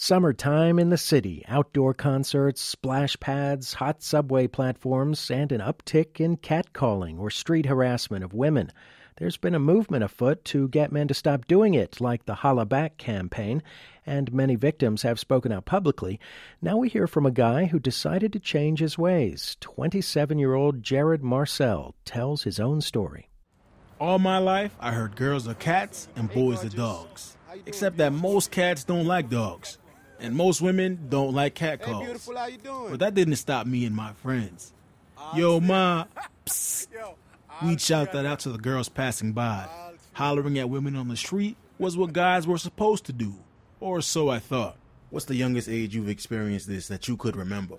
Summertime in the city, outdoor concerts, splash pads, hot subway platforms, and an uptick in catcalling or street harassment of women. There's been a movement afoot to get men to stop doing it, like the Holla Back campaign, and many victims have spoken out publicly. Now we hear from a guy who decided to change his ways. 27-year-old Jared Marcel tells his own story. All my life, I heard girls are cats and boys are dogs. Except that most cats don't like dogs. And most women don't like cat calls. Hey, beautiful, how you doing? But that didn't stop me and my friends. Yo, ma, psst. We'd shout that out to the girls passing by. Hollering at women on the street was what guys were supposed to do. Or so I thought. What's the youngest age you've experienced this that you could remember?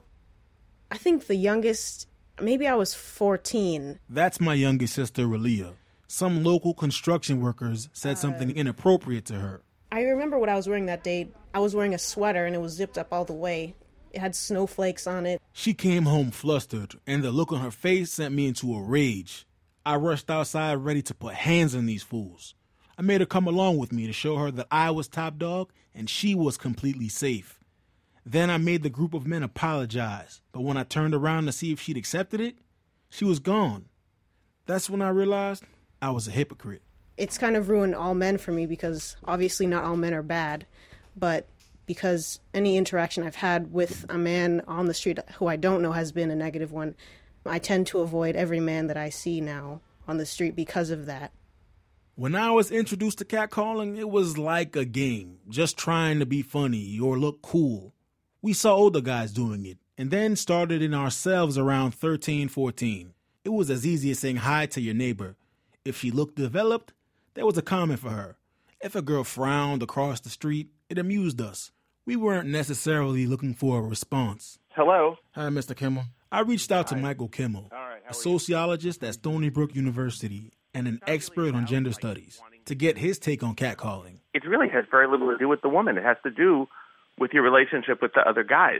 I think the youngest, maybe I was 14. That's my youngest sister, Ralia. Some local construction workers said something inappropriate to her. I remember what I was wearing that day. I was wearing a sweater and it was zipped up all the way. It had snowflakes on it. She came home flustered, and the look on her face sent me into a rage. I rushed outside ready to put hands on these fools. I made her come along with me to show her that I was top dog and she was completely safe. Then I made the group of men apologize, but when I turned around to see if she'd accepted it, she was gone. That's when I realized I was a hypocrite. It's kind of ruined all men for me because obviously not all men are bad, but because any interaction I've had with a man on the street who I don't know has been a negative one, I tend to avoid every man that I see now on the street because of that. When I was introduced to catcalling, it was like a game, just trying to be funny or look cool. We saw older guys doing it, and then started in ourselves around 13, 14. It was as easy as saying hi to your neighbor. If she looked developed, there was a comment for her. If a girl frowned across the street, it amused us. We weren't necessarily looking for a response. Hello. Hi, Mr. Kimmel. I reached out to Michael Kimmel, a sociologist at Stony Brook University and an expert on gender studies, to get his take on catcalling. It really has very little to do with the woman. It has to do with your relationship with the other guys.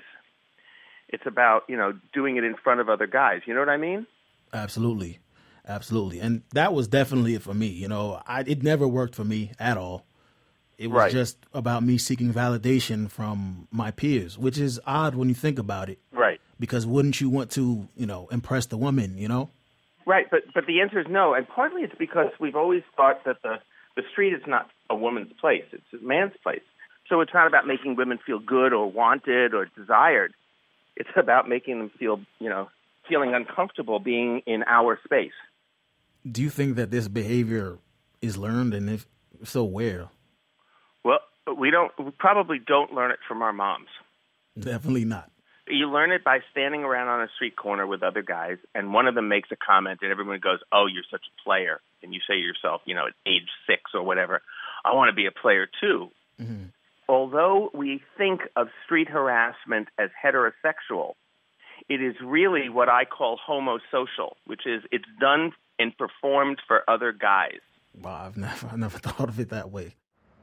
It's about, doing it in front of other guys. You know what I mean? Absolutely. Absolutely. And that was definitely it for me. It never worked for me at all. It was just about me seeking validation from my peers, which is odd when you think about it. Right. Because wouldn't you want to, impress the woman, Right. But the answer is no. And partly it's because we've always thought that the street is not a woman's place. It's a man's place. So it's not about making women feel good or wanted or desired. It's about making them feel, feeling uncomfortable being in our space. Do you think that this behavior is learned, and if so, where? Well, we probably don't learn it from our moms. Definitely not. You learn it by standing around on a street corner with other guys, and one of them makes a comment, and everyone goes, "Oh, you're such a player." And you say to yourself, at age 6 or whatever, "I want to be a player too." Mm-hmm. Although we think of street harassment as heterosexual, it is really what I call homosocial, which is it's done and performed for other guys. Wow, I've never thought of it that way.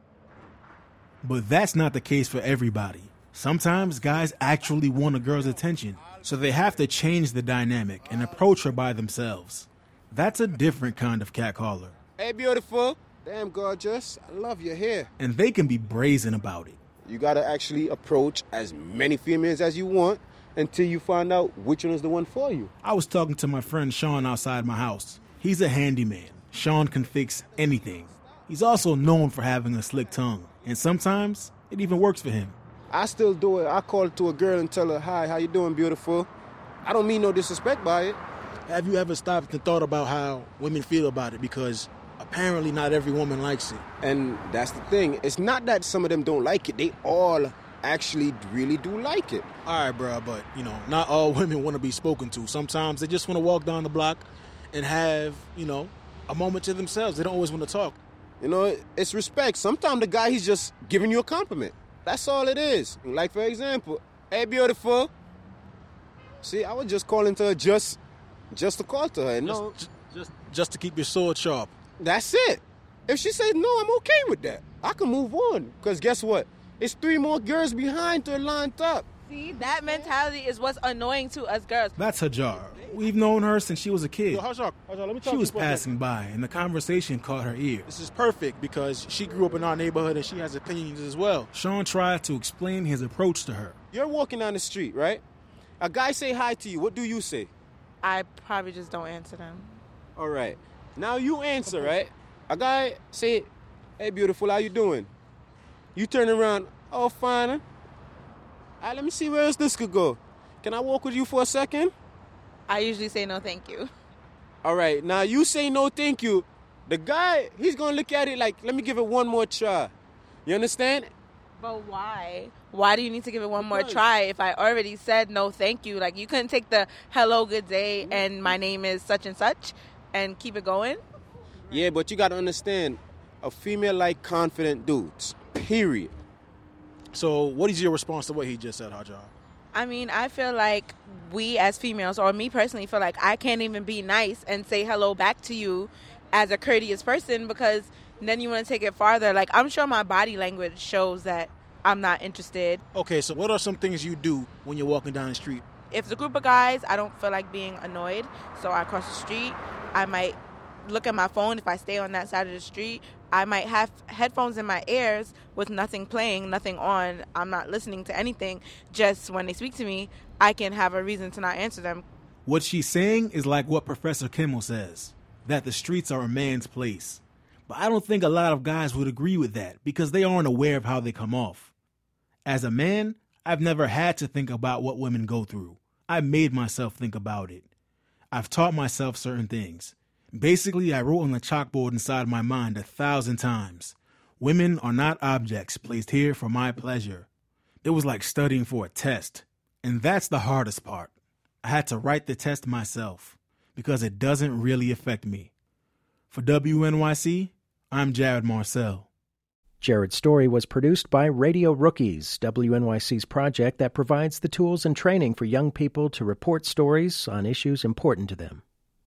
But that's not the case for everybody. Sometimes guys actually want a girl's attention, so they have to change the dynamic and approach her by themselves. That's a different kind of catcaller. Hey, beautiful. Damn gorgeous. I love your hair. And they can be brazen about it. You got to actually approach as many females as you want until you find out which one is the one for you. I was talking to my friend Sean outside my house. He's a handyman. Sean can fix anything. He's also known for having a slick tongue, and sometimes it even works for him. I still do it. I call to a girl and tell her, "Hi, how you doing, beautiful?" I don't mean no disrespect by it. Have you ever stopped and thought about how women feel about it? Because apparently not every woman likes it. And that's the thing. It's not that some of them don't like it. They all actually really do like it. All right, bro, but, not all women want to be spoken to. Sometimes they just want to walk down the block and have, a moment to themselves. They don't always want to talk. It's respect. Sometimes the guy, he's just giving you a compliment. That's all it is. Like, for example, "Hey, beautiful." See, I was just calling to her just to call to her. No, just to keep your sword sharp. That's it. If she says no, I'm okay with that. I can move on. Because guess what? It's 3 more girls behind her lined up. See, that mentality is what's annoying to us girls. That's Hajar. We've known her since she was a kid. Yo, Hajar, let me talk She to was you for a passing second. by, and the conversation caught her ear. This is perfect because she grew up in our neighborhood and she has opinions as well. Sean tried to explain his approach to her. You're walking down the street, right? A guy say hi to you. What do you say? I probably just don't answer them. All right. Now you answer, right? A guy say, hey, beautiful, how you doing? You turn around, oh, fine. All right, let me see where else this could go. Can I walk with you for a second? I usually say no thank you. All right, now you say no thank you. The guy, he's going to look at it like, let me give it one more try. You understand? But why? Why do you need to give it one more try if I already said no thank you? Like, you couldn't take the hello, good day, and my name is such and such and keep it going? Yeah, but you got to understand, a female like confident dudes, period. So what is your response to what he just said, Hajar? I mean, I feel like we as females, or me personally, feel like I can't even be nice and say hello back to you as a courteous person because then you want to take it farther. Like, I'm sure my body language shows that I'm not interested. Okay, so what are some things you do when you're walking down the street? If it's a group of guys, I don't feel like being annoyed, so I cross the street. I might look at my phone if I stay on that side of the street. I might have headphones in my ears with nothing playing, nothing on. I'm not listening to anything. Just when they speak to me, I can have a reason to not answer them. What she's saying is like what Professor Kimmel says, that the streets are a man's place. But I don't think a lot of guys would agree with that because they aren't aware of how they come off. As a man, I've never had to think about what women go through. I made myself think about it. I've taught myself certain things. Basically, I wrote on the chalkboard inside my mind 1,000 times. Women are not objects placed here for my pleasure. It was like studying for a test. And that's the hardest part. I had to write the test myself because it doesn't really affect me. For WNYC, I'm Jared Marcel. Jared's story was produced by Radio Rookies, WNYC's project that provides the tools and training for young people to report stories on issues important to them.